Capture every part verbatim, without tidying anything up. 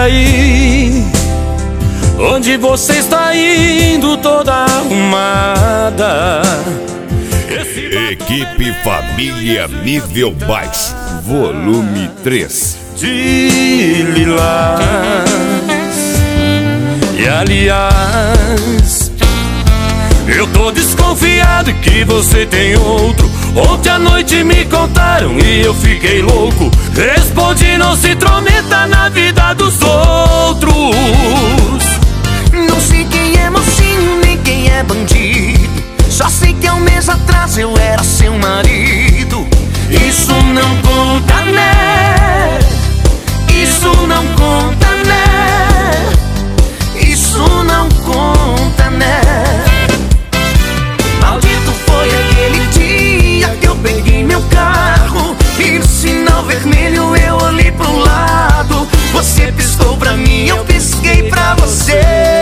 aí, onde você está indo toda arrumada. Equipe Família Nível Baixo, volume três. De lilás. E aliás, eu tô desconfiado que você tem outro. Ontem à noite me contaram e eu fiquei louco. Respondi, não se intrometa na vida dos outros. Não sei quem é mocinho, nem quem é bandido. Só sei que há um mês atrás eu era seu marido. Isso não conta, né? Isso não conta, né? Isso não conta, né? Maldito foi aquele dia que eu peguei meu carro e no sinal vermelho eu olhei pro lado. Você piscou pra mim, eu pisquei pra você.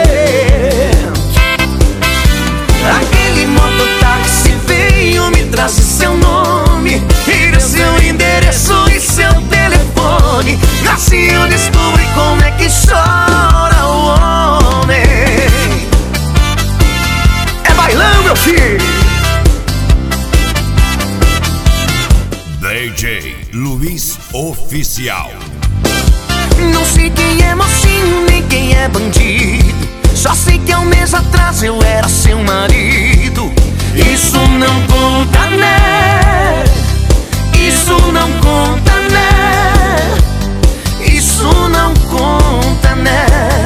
Aquele mototáxi veio, me trouxe seu nome e seu endereço e seu telefone. Assim eu descobri como é que chora o homem. É bailão, meu filho. D J Luiz Oficial. Não sei quem é mocinho, nem quem é bandido. Só sei que há um mês atrás eu era seu marido. Isso não conta, né? Isso não conta, né? Isso não conta, né?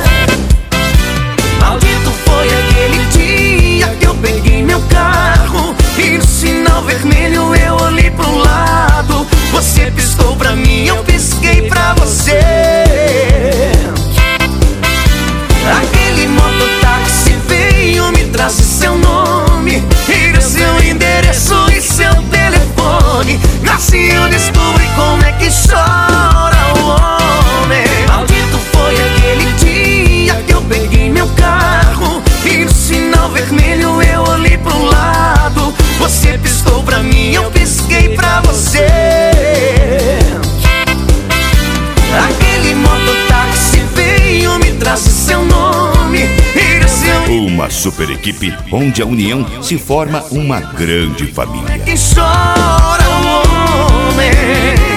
Maldito foi aquele dia que eu peguei meu carro e no sinal vermelho eu olhei pro lado. Você piscou pra mim, eu pisquei pra você. Aquele mototáxi veio, me trouxe seu nome e seu endereço e seu telefone. Assim eu descobri como é que chora o homem. Maldito foi aquele dia que eu peguei meu carro e no sinal vermelho eu olhei pro lado. Você piscou pra mim, eu pisquei pra você. Aquele mototáxi veio, me trouxe seu nome e seu... Uma super equipe onde a união se forma uma grande família. Que chora o homem.